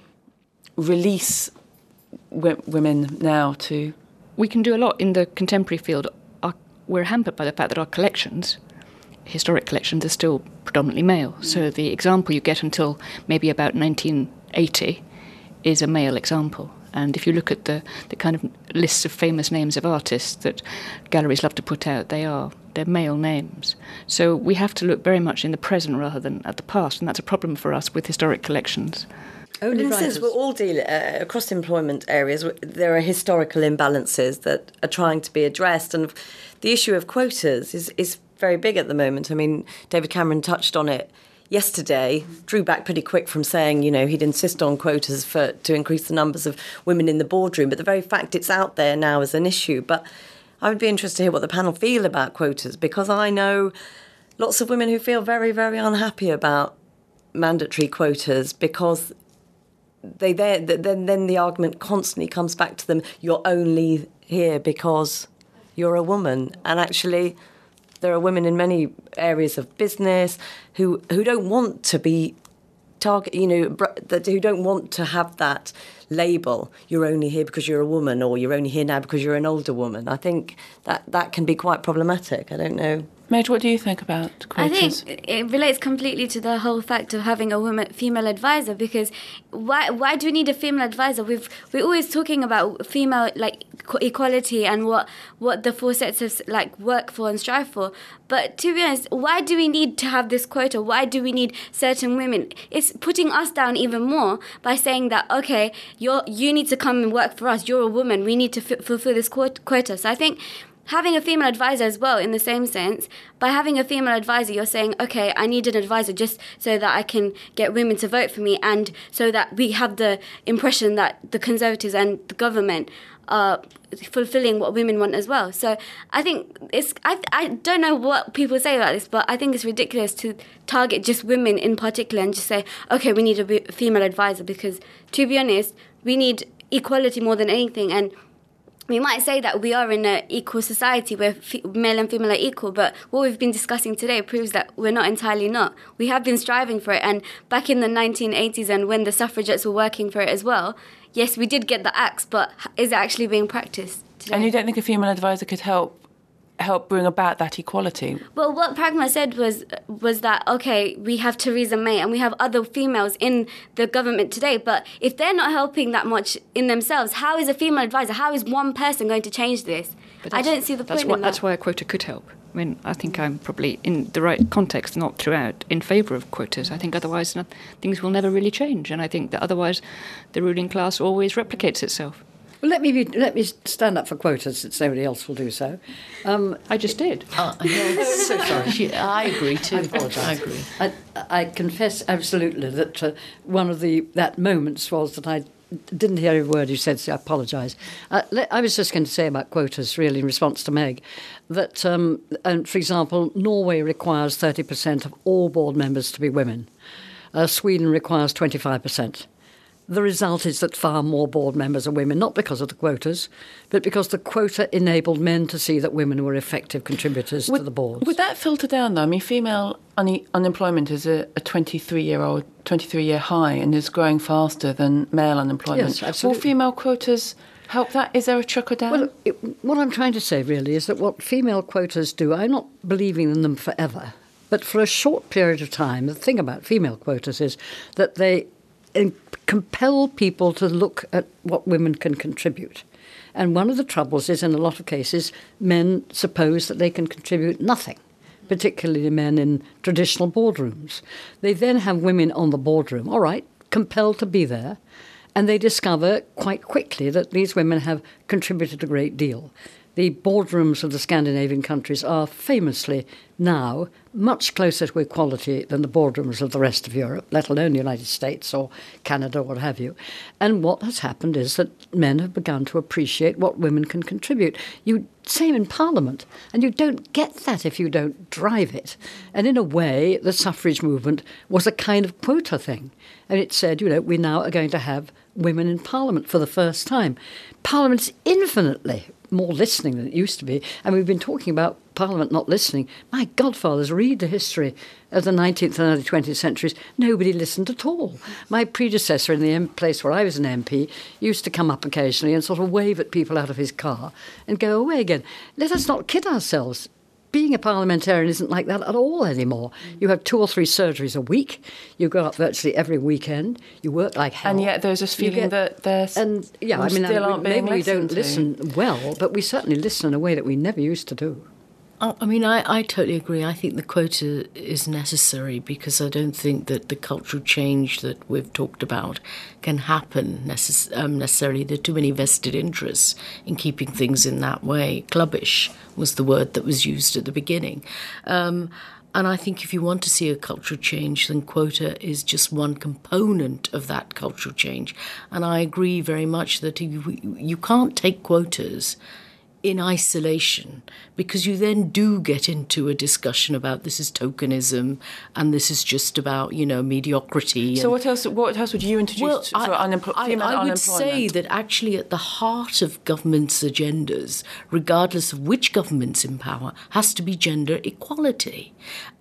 release w- women now to... We can do a lot in the contemporary field. Our, we're hampered by the fact that our collections, historic collections, are still predominantly male. Mm. So the example you get until maybe about nineteen eighty is a male example. And if you look at the, the kind of lists of famous names of artists that galleries love to put out, they are they're male names. So we have to look very much in the present rather than at the past, and that's a problem for us with historic collections. Only in a sense, we're all dealing uh, across employment areas. There are historical imbalances that are trying to be addressed, and the issue of quotas is is very big at the moment. I mean, David Cameron touched on it yesterday, drew back pretty quick from saying, you know, he'd insist on quotas for to increase the numbers of women in the boardroom. But the very fact it's out there now is an issue. But I would be interested to hear what the panel feel about quotas, because I know lots of women who feel very, very unhappy about mandatory quotas, because they then then the argument constantly comes back to them, you're only here because you're a woman. And actually, there are women in many areas of business who, who don't want to be target, you know, that who don't want to have that label. You're only here because you're a woman, or you're only here now because you're an older woman. I think that that can be quite problematic. I don't know. Madge, what do you think about quotas? I think it relates completely to the whole fact of having a woman, female advisor, because why why do we need a female advisor? We've we're always talking about female like equality and what what the four sexes like work for and strive for. But to be honest, why do we need to have this quota? Why do we need certain women? It's putting us down even more by saying that, okay, you're you need to come and work for us. You're a woman. We need to f- fulfill this quota. So I think having a female advisor as well, in the same sense, by having a female advisor, you're saying, okay, I need an advisor just so that I can get women to vote for me, and so that we have the impression that the Conservatives and the government are fulfilling what women want as well. So I think it's, I, I don't know what people say about this, but I think it's ridiculous to target just women in particular and just say, okay, we need a female advisor, because to be honest, we need equality more than anything. And we might say that we are in an equal society where f- male and female are equal, but what we've been discussing today proves that we're not entirely not. We have been striving for it, and back in the nineteen eighties and when the suffragettes were working for it as well, yes, we did get the axe, but is it actually being practiced today? And you don't think a female advisor could help help bring about that equality? Well, what Pragma said was was that, okay, we have Theresa May and we have other females in the government today, but if they're not helping that much in themselves, how is a female advisor, how is one person going to change this? I don't see the that's point why, in that. That's why a quota could help. I mean, I think I'm probably, in the right context, not throughout, in favour of quotas. I think otherwise not, things will never really change, and I think that otherwise the ruling class always replicates itself. Well, let me be, let me stand up for quotas since nobody else will do so. Um, I just did. Uh, yes. So sorry. She, I agree too. I apologise. I agree. I, I confess absolutely that uh, one of the that moments was that I didn't hear every word you said, so I apologise. Uh, I was just going to say about quotas, really, in response to Meg, that, um, and for example, Norway requires thirty percent of all board members to be women. Uh, Sweden requires twenty-five percent. The result is that far more board members are women, not because of the quotas, but because the quota enabled men to see that women were effective contributors would, to the boards. Would that filter down, though? I mean, female un- unemployment is a, a twenty-three-year-old, twenty-three-year high and is growing faster than male unemployment. Yes, absolutely. Will female quotas help that? Is there a trickle down? Well, it, what I'm trying to say, really, is that what female quotas do, I'm not believing in them forever, but for a short period of time, the thing about female quotas is that they and compel people to look at what women can contribute. And one of the troubles is, in a lot of cases, men suppose that they can contribute nothing, particularly men in traditional boardrooms. They then have women on the boardroom, all right, compelled to be there, and they discover quite quickly that these women have contributed a great deal. The boardrooms of the Scandinavian countries are famously now much closer to equality than the boardrooms of the rest of Europe, let alone the United States or Canada or what have you. And what has happened is that men have begun to appreciate what women can contribute. You same in Parliament, and you don't get that if you don't drive it. And in a way, the suffrage movement was a kind of quota thing. And it said, you know, we now are going to have women in Parliament for the first time. Parliament's infinitely more listening than it used to be. And we've been talking about Parliament not listening. My godfathers, read the history of the nineteenth and early twentieth centuries. Nobody listened at all. My predecessor in the M- place where I was an M P used to come up occasionally and sort of wave at people out of his car and go away again. Let us not kid ourselves. Being a parliamentarian isn't like that at all anymore. You have two or three surgeries a week. You go out virtually every weekend. You work like hell. And yet there's this feeling get, that there's and yeah, I mean, still I, aren't being maybe we don't to. listen well, but we certainly listen in a way that we never used to do. I mean, I, I totally agree. I think the quota is necessary because I don't think that the cultural change that we've talked about can happen necess- um, necessarily. There are too many vested interests in keeping things in that way. Clubbish was the word that was used at the beginning. Um, and I think if you want to see a cultural change, then quota is just one component of that cultural change. And I agree very much that you, you can't take quotas in isolation, because you then do get into a discussion about this is tokenism and this is just about, you know, mediocrity. So what else What else would you introduce well, for I, unempl- I, female I would unemployment? say that actually at the heart of government's agendas, regardless of which government's in power, has to be gender equality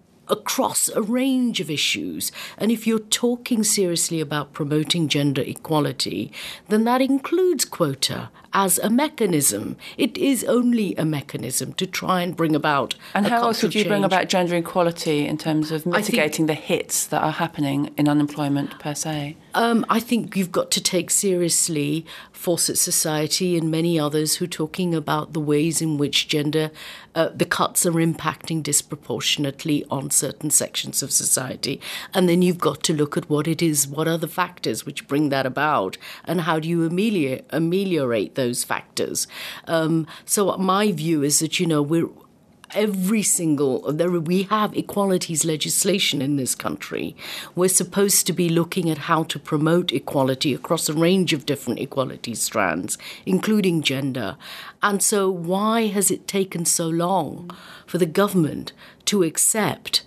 across a range of issues. And if you're talking seriously about promoting gender equality, then that includes quota as a mechanism. It is only a mechanism to try and bring about And a how else would you cultural bring change. about gender equality in terms of think- mitigating the hits that are happening in unemployment per se? Um, I think you've got to take seriously Fawcett Society and many others who are talking about the ways in which gender, uh, the cuts are impacting disproportionately on certain sections of society. And then you've got to look at what it is, what are the factors which bring that about, and how do you ameliorate, ameliorate those factors. Um, so my view is that, you know, we're every single, there we have equalities legislation in this country. We're supposed to be looking at how to promote equality across a range of different equality strands, including gender. And so why has it taken so long for the government to accept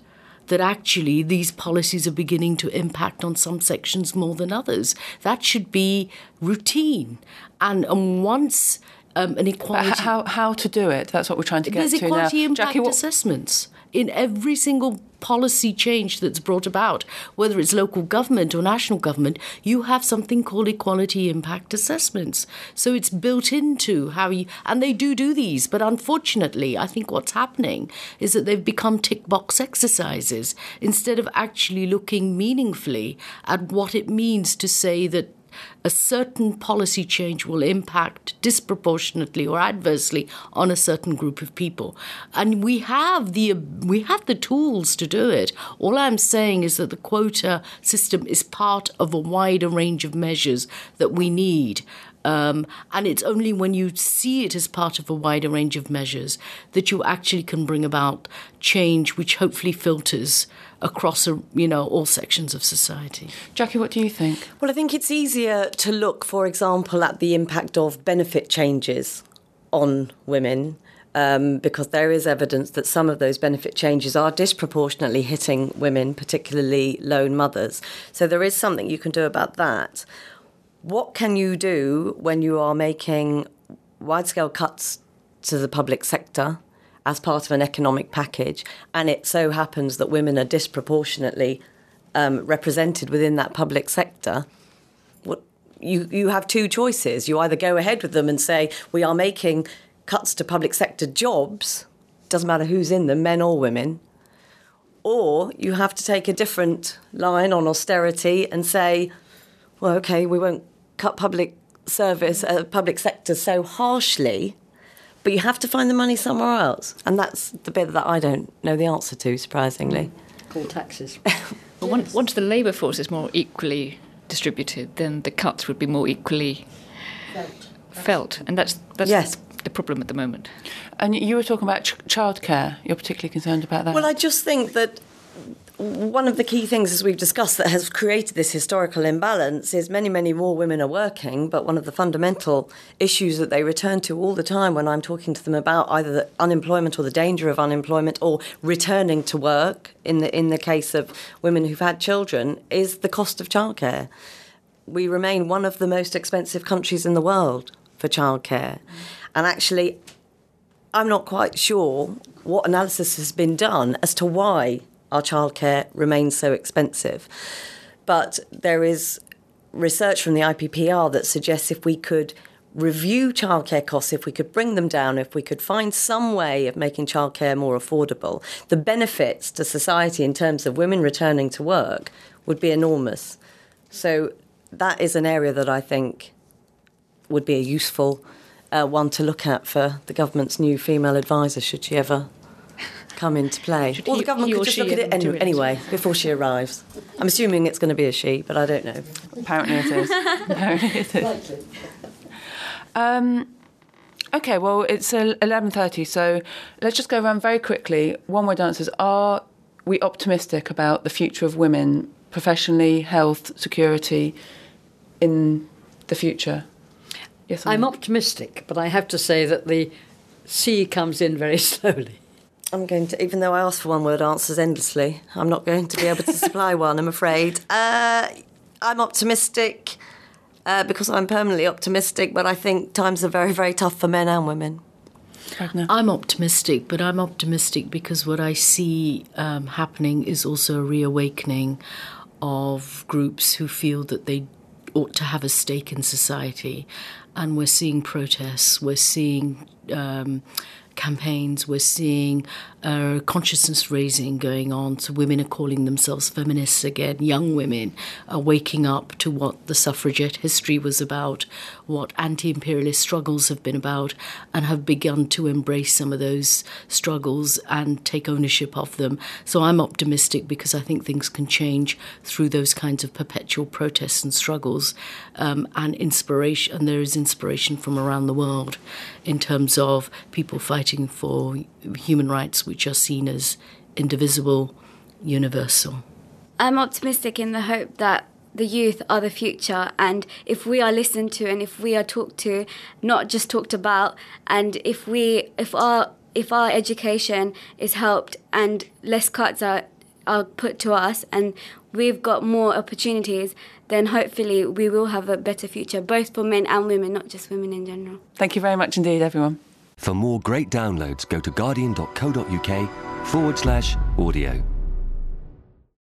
that actually these policies are beginning to impact on some sections more than others. That should be routine. And, and once um, an equality... But how, how to do it, that's what we're trying to get There's to now. There's equality impact Jackie, what... assessments in every single policy change that's brought about, whether it's local government or national government. You have something called equality impact assessments. So it's built into how you... And they do do these, but unfortunately, I think what's happening is that they've become tick box exercises instead of actually looking meaningfully at what it means to say that a certain policy change will impact disproportionately or adversely on a certain group of people. And we have the we have the tools to do it. All I'm saying is that the quota system is part of a wider range of measures that we need. Um, and it's only when you see it as part of a wider range of measures that you actually can bring about change which hopefully filters across, you know, all sections of society. Jackie, what do you think? Well, I think it's easier to look, for example, at the impact of benefit changes on women, um, because there is evidence that some of those benefit changes are disproportionately hitting women, particularly lone mothers. So there is something you can do about that. What can you do when you are making wide-scale cuts to the public sector as part of an economic package, and it so happens that women are disproportionately um, represented within that public sector? What, you, you have two choices. You either go ahead with them and say, we are making cuts to public sector jobs, doesn't matter who's in them, men or women, or you have to take a different line on austerity and say, well, OK, we won't cut public service, uh, public sector so harshly, but you have to find the money somewhere else. And that's the bit that I don't know the answer to, surprisingly. Called taxes. But once, once the labour force is more equally distributed, then the cuts would be more equally felt. felt. And that's, that's yes. the problem at the moment. And you were talking about ch- childcare. You're particularly concerned about that? Well, I just think that one of the key things, as we've discussed, that has created this historical imbalance is many, many more women are working, but one of the fundamental issues that they return to all the time when I'm talking to them about either the unemployment or the danger of unemployment or returning to work, in the in the case of women who've had children, is the cost of childcare. We remain one of the most expensive countries in the world for childcare. And actually, I'm not quite sure what analysis has been done as to why our childcare remains so expensive. But there is research from the I P P R that suggests if we could review childcare costs, if we could bring them down, if we could find some way of making childcare more affordable, the benefits to society in terms of women returning to work would be enormous. So that is an area that I think would be a useful uh, one to look at for the government's new female advisor, should she ever come into play. Should or he, the government could just look at it any, anyway before she arrives. I'm assuming it's going to be a she, but I don't know. Apparently it is. Apparently it is. Um, OK, well, it's eleven thirty, so let's just go around very quickly. One-word answers. Are we optimistic about the future of women, professionally, health, security, in the future? Yes, I'm optimistic, but I have to say that the sea comes in very slowly. I'm going to, even though I ask for one-word answers endlessly, I'm not going to be able to supply one, I'm afraid. Uh, I'm optimistic uh, because I'm permanently optimistic, but I think times are very, very tough for men and women. Ragnar? I'm optimistic, but I'm optimistic because what I see um, happening is also a reawakening of groups who feel that they ought to have a stake in society. And we're seeing protests, we're seeing um, campaigns, we're seeing uh, consciousness raising going on. So women are calling themselves feminists again. Young women are waking up to what the suffragette history was about, what anti-imperialist struggles have been about, and have begun to embrace some of those struggles and take ownership of them. So I'm optimistic because I think things can change through those kinds of perpetual protests and struggles, um, and inspiration. And there is inspiration from around the world in terms of people fighting for human rights, which are seen as indivisible, universal. I'm optimistic in the hope that the youth are the future, and if we are listened to and if we are talked to, not just talked about, and if we if our if our education is helped and less cuts are are put to us and we've got more opportunities, then hopefully we will have a better future, both for men and women, not just women in general. Thank you very much indeed, everyone. For more great downloads, go to guardian.co.uk forward slash audio.